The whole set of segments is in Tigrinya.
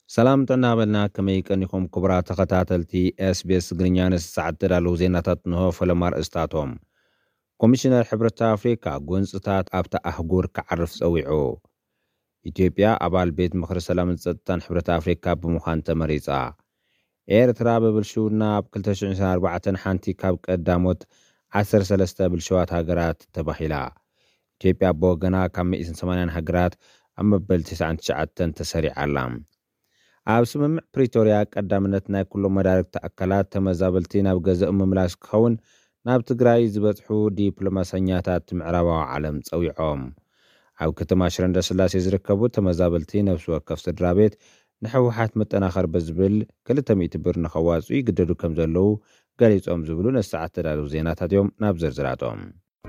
ሰላም ጠናበልና ከመይ ቀኒኹም ክቡራት ተኸታተልቲ SBS ግርኛንስ ሰዓተዳለው ዜናታት ንሆ ፈለማር እስታቶም ኮሚሽነር ሕብረት ኣፍሪካ ጎንፅታት ኣብታ ኣህጉር ክዓርፍ ፀዊዑ ኢትዮጵያ ኣባል ቤት ምክሪ ሰላምን ፀጥታን ሕብረት ኣፍሪካ ብምዃን ተመሪፃ ኤርትራ ብብልሽውና ኣብ 2024 ሓንቲ ካብ ቀዳሞት 13 ብልሽዋት ሃገራት ተባሂላ ኢትዮጵያ ብወገና ካብ 180 ሃገራት ኣብ መበል 99 ተሰሪዓላ ኣብ ስምምዕ ፕሪቶርያ ቀዳምነት ናይ ኩሎም መዳርክቲ ኣካላት ተመዛበልቲ ናብ ገዛእ ምምላስ ክኸውን ናብ ትግራይ ዝበፅሑ ዲፕሎማሰኛታት ምዕራባዊ ዓለም ፀዊዖም ኣብ ከተማ ሽረ እንዳስላሴ ዝርከቡ ተመዛበልቲ ነብሲ ወከፍ ስድራ ቤት ንሕወሓት መጠናኸር ብዝብል 200 ብር ንኸዋፅኡ ይግደዱ ከም ዘለዉ ገሊፆም ዝብሉ ነሰዓት ተዳለዉ ዜናታት እዮም። ናብ ዝርዝራቶም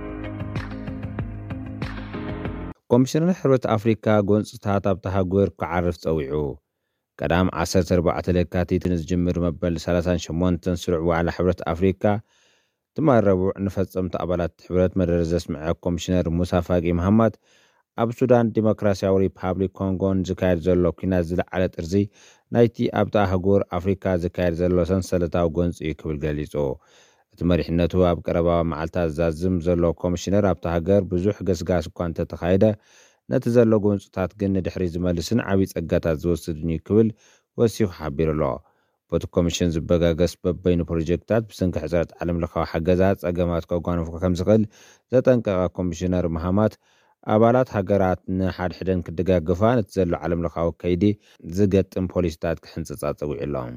ኮሚሽነር ሕብረት ኣፍሪካ ጎንፅታት ኣብታ ሃገር ክዓርፍ ፀዊዑ ቀዳም 14 ለካቲት ዝጅምር መበል 38 ስሩዕ ዋዕላ ሕብረት ኣፍሪካ ትማረቡዕ ንፈፀምቲ ኣባላት ሕብረት መደረ ዘስምዐ ኮሚሽነር ሙሳ ፋቂ መሃማት ኣብ ሱዳን ዲሞክራሲያዊ ሪፓብሊክ ኮንጎን ዝካየድ ዘሎ ኩናት ዝለዓለ ጥርዚ ናይቲ ኣብታ ሃገር ኣፍሪካ ዝካየድ ዘሎ ሰንሰለታዊ ጎንፂ ክብል ገሊጹ እቲ መሪሕነቱ ኣብ ቀረባ መዓልታት ዛዝም ዘሎ ኮሚሽነር ኣብታ ሃገር ብዙሕ ገስጋስ እኳ እንተተኻየደ ነቲ ዘሎ ጎንፅታት ግን ንድሕሪ ዝመልስን ዓብዪ ፀጋታት ዝወስድን ክብል ወሲኹ ሓቢሩ ኣሎ። በቲ ኮሚሽን ዝበጋገስ በበይኑ ፕሮጀክታት ብሰንኪ ሕፅረት ዓለም ለኻዊ ሓገዛት ፀገማት ከጓንፉ ከም ዝኽእል ዘጠንቀቐ ኮሚሽነር መሃማት ኣባላት ሃገራት ንሓድሕደን ክደጋግፋ ነቲ ዘሎ ዓለም ለኻዊ ከይዲ ዝገጥም ፖሊስታት ክሕንፅፃ ፀዊዑ ኣሎም።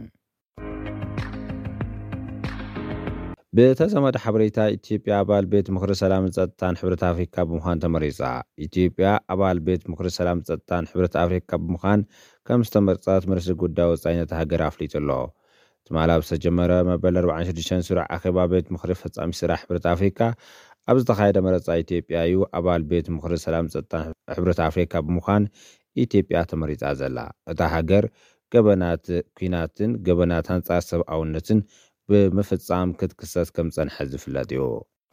ብተዘመደ ሓበሬታ ኢትዮጵያ ኣባል ቤት ምክሪ ሰላምን ፀጥታን ሕብረት ኣፍሪካ ብምዃን ተመሪፃ ኢትዮጵያ ኣባል ቤት ምክሪ ሰላምን ፀጥታን ሕብረት ኣፍሪካ ብምዃን ከም ዝተመርፀት ምርሲ ጉዳይ ወፃኢነት ሃገር ኣፍሊጡ ኣሎ። ትማል ኣብ ዝተጀመረ መበል 46 ስሩዕ ኣኼባ ቤት ምክሪ ፈፃሚ ስራሕ ሕብረት ኣፍሪካ ኣብ ዝተኻየደ መረፃ ኢትዮጵያ እዩ ኣባል ቤት ምክሪ ሰላምን ፀጥታን ሕብረት ኣፍሪካ ብምዃን ኢትዮጵያ ተመሪፃ ዘላ። እታ ሃገር ገበናት ኩናትን ገበናት ኣንጻር ሰብኣውነትን ብምፍጻም ክትክሰስ ከም ፀንሐ ዝፍለጥ እዩ።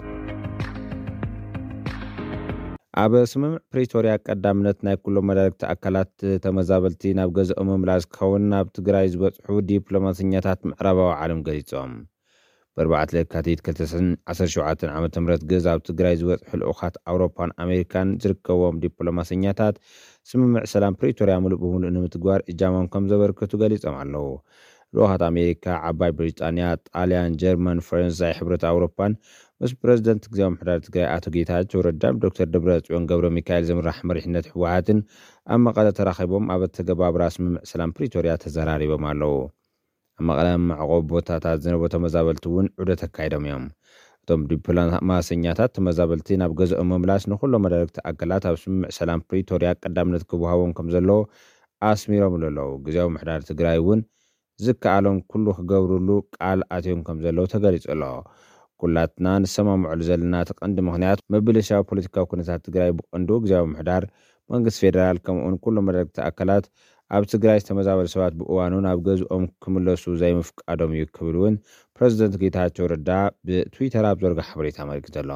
ኣብ ስምምዕ ፕሪቶርያ ቀዳምነት ናይ ኩሎም መዳርክቲ ኣካላት ተመዛበልቲ ናብ ገዛእ ምምላስ ክኸውን ናብ ትግራይ ዝበፅሑ ዲፕሎማሰኛታት ምዕራባዊ ዓለም ገሊፆም ብ4 ለካቲት 2017 ዓ.ም ገዛ ኣብ ትግራይ ዝበፅሑ ልኡኻት ኣውሮፓን ኣሜሪካን ዝርከቦም ዲፕሎማሰኛታት ስምምዕ ሰላም ፕሪቶርያ ሙሉእ ብምሉእ ንምትግባር እጃሞም ከም ዘበርከቱ ገሊፆም ኣለዉ። ልኡኻት ኣሜሪካ፣ ዓባይ ብሪጣንያ፣ ጣልያን፣ ጀርመን፣ ፈረንሳይ፣ ሕብረት ኣውሮፓን ምስ ፕረዚደንት ግዜያዊ ምሕዳር ትግራይ ኣቶ ጌታቸው ረዳን ዶክተር ደብረጽዮን ገብረ ሚካኤል ዝምራሕ መሪሕነት ህወሓትን ኣብ መቐለ ተራኺቦም ኣብ ተገባብራ ስምምዕ ሰላም ፕሪቶርያ ተዘራሪቦም ኣለዉ። ኣብ መቐለ መዕቆቢ ቦታታት ዝነበሩ ተመዛበልቲ እውን ዑደት ኣካይዶም እዮም። እቶም ዲፕሎማሰኛታት ተመዛበልቲ ናብ ገዝኦም ምምላስ ንኩሎም መዳርክቲ ኣካላት ኣብ ስምምዕ ሰላም ፕሪቶርያ ቀዳምነት ክወሃቦም ከም ዘለዎ ኣስሚሮም ኣለዉ። ግዜያዊ ምሕዳር ትግራይ እውን ዝከኣሎም ኩሉ ክገብርሉ ቃል ኣትዮም ከም ዘለዉ ተገሊጹ ኣሎ። ኩላትና ንሰማምዕሉ ዘለና ተቐንዲ ምክንያት መብልሻዊ ፖለቲካዊ ኩነታት ትግራይ ብቐንዱ ግዜያዊ ምሕዳር መንግስቲ ፌደራል ከምኡውን ኩሎም መዳርክቲ ኣካላት ኣብ ትግራይ ዝተመዛበሉ ሰባት ብእዋኑ ናብ ገዝኦም ክምለሱ ዘይምፍቃዶም እዩ ክብል እውን ፕረዚደንት ጌታቸው ረዳ ብትዊተር ኣብ ዘርጋ ሓበሬታ ኣመልኪቱ ኣሎ።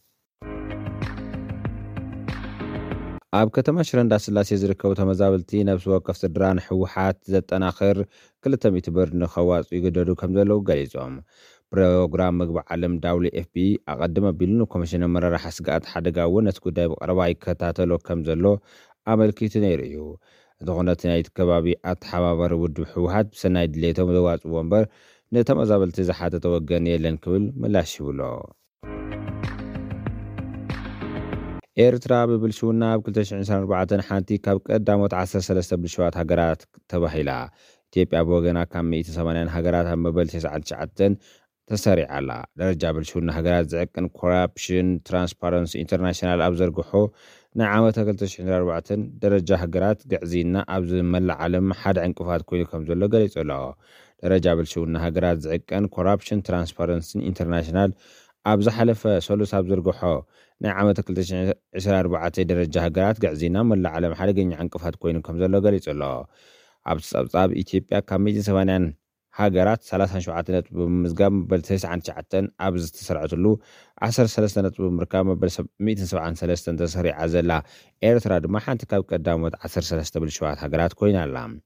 ኣብ ከተማ ሽረ እንዳስላሴ ዝርከቡ ተመዛበልቲ ነብሲ ወከፍ ስድራ ንሕወሓት ዘጠናኽር 200 ብር ንኸዋፅኡ ይግደዱ ከም ዘለዉ ገሊፆም ፕሮግራም ምግቢ ዓለም WFP ኣቐድመ ኣቢሉ ንኮሚሽን ኣመራርሓ ስግኣት ሓደጋ እውን ነቲ ጉዳይ ብቐረባ ይከታተሎ ከም ዘሎ ኣመልኪቱ ነይሩ እዩ። እቲ ኩነት ናይቲ ከባቢ ኣተሓባባሪ ውድብ ሕወሓት ብሰናይ ድሌቶም ዘዋፅዎ እምበር ንተመዛበልቲ ዝሓተተ ወገን የለን ክብል ምላሽ ይብሎ። ኤርትራ ብብልሽውና ኣብ 2024 ሓንቲ ካብ ቀዳሞት 13 ብልሽዋት ሃገራት ተባሂላ ኢትዮጵያ ብወገና ካብ 180 ሃገራት ኣብ መበል 99 ተሰሪዓላ። ደረጃ ብልሽውና ሃገራት ዝዕቅን ኮራፕሽን ትራንስፓረንሲ ኢንተርናሽናል ኣብ ዘርግሖ ናይ ዓመት 2024 ደረጃ ሃገራት ግዕዚና ኣብ ዝመላእ ዓለም ሓደ ዕንቅፋት ኮይኑ ከም ዘሎ ገሊጹ ኣሎ። ደረጃ ብልሽውና ሃገራት ዝዕቅን ኮራፕሽን ትራንስፓረንሲ ኢንተርናሽናል ኣብ ዝሓለፈ ሰሉስ ኣብ ዘርግሖ ናይ ዓመት 2024 ደረጃ ሃገራት ግዕዚና መላእ ዓለም ሓደገኛ ዕንቅፋት ኮይኑ ከም ዘሎ ገሊጹ ኣሎ። ኣብ ፀብጻብ ኢትዮጵያ ካብ 180 ሃገራት 37 ነጥቢ ብምዝጋብ መበል 99 ኣብ ዝተሰርዐትሉ 13 ነጥቢ ብምርካብ መበል 173 ተሰሪዓ ዘላ ኤርትራ ድማ ሓንቲ ካብ ቀዳሞት 13 ብልሽዋት ሃገራት ኮይና ኣላ።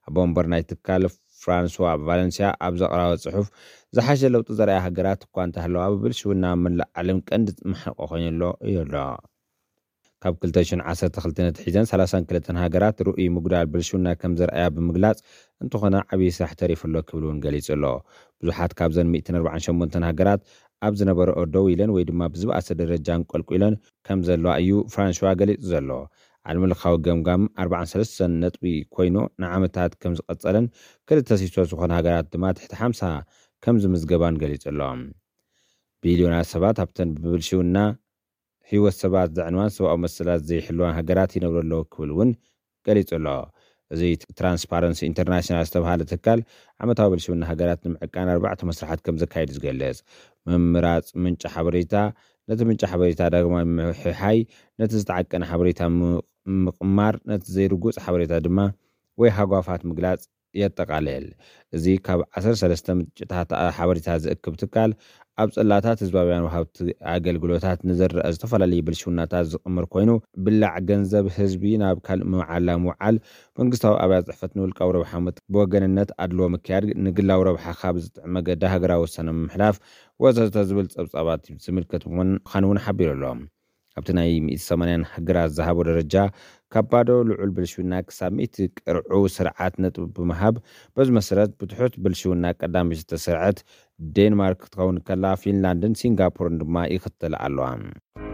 ኣቦምበር ናይ ትካል ፍራንስዋ ቫለንሲያ ኣብ ዘቕራበ ጽሑፍ ዝሓሸ ለውጢ ዘርኣያ ሃገራት እኳ እንተሃለዋ ብብልሽውና መላእ ዓለም ቀንዲ መሕቆ ኮይኑሎ እዩ ኣሎ። ካብ 2012 ነትሒዘን 32 ሃገራት ርኡይ ምጉዳል ብልሽውና ከም ዘርኣያ ብምግላጽ እንተኾነ ዓብዪ ስራሕ ተሪፉሎ ክብል እውን ገሊጹ ኣሎ። ብዙሓት ካብዘን 148 ሃገራት ኣብ ዝነበረኦ ደው ኢለን ወይ ድማ ብዝበኣሰ ደረጃ እንቆልቁለን ከም ዘለዋ እዩ ፍራንስዋ ገሊጹ ዘሎ። ዓለም ለኻዊ ገምጋም 43 ነጥቢ ኮይኑ ንዓመታት ከም ዝቐጸለን 200 ዝኾኑ ሃገራት ድማ ትሕቲ 50 ከም ዝምዝገባን ገሊጹ ኣሎ። ቢልዮናት ሰባት ኣብተን ብብልሽውና ህይወት ሰባት ዘዕንዋን ሰብኣዊ መሰላት ዘይሕልዋን ሃገራት ይነብሩ ኣለዉ ክብል እውን ገሊጹ ኣሎ። እዚ ትራንስፓረንሲ ኢንተርናሽናል ዝተባሃለ ትካል ዓመታዊ ብልሽውና ሃገራት ንምዕቃን 4 መስራሓት ከም ዘካይድ ዝገልጽ ምምራጽ ምንጪ ሓበሬታ፣ ነቲ ምንጪ ሓበሬታ ዳግማዊ ምሕሓይ፣ ነቲ ዝተዓቀነ ሓበሬታ ምቕማር፣ ነቲ ዘይርጉፅ ሓበሬታ ድማ ወይ ሃጓፋት ምግላጽ የጠቃልል። እዚ ካብ 13 ምንጭታት ሓበሬታ ዝእክብ ትካል ኣብ ጸላታት ህዝባውያን ወሃብቲ ኣገልግሎታት ንዝርአ ዝተፈላለዩ ብልሽውናታት ዝቕምር ኮይኑ ብላዕ ገንዘብ ህዝቢ ናብ ካልእ መዓላ ምውዓል፣ መንግስታዊ ኣብያተ ጽሕፈት ንውልቃዊ ረብሓ ብወገንነት ኣድልዎ ምክያድ፣ ንግላዊ ረብሓ ካብ ዝጥዕም መገዲ ሃገራዊ ውሳነ ምምሕላፍ ወዘተ ዝብል ጸብጻባት ዝምልከት ምዃኑ እውን ሓቢሩ ኣሎ። ኣብቲ ናይ 180 ሃገራት ዝሃቦ ደረጃ ካብ ባዶ ልዑል ብልሽውና ክሳብ 100 ቅርዑ ስርዓት ነጥቢ ብምሃብ በዚ መሰረት ብትሑት ብልሽውና ቀዳሚ ዝተሰርዐት ዴንማርክ ክትኸውን ከላ ፊንላንድን ሲንጋፖርን ድማ ይኽተላ ኣለዋ።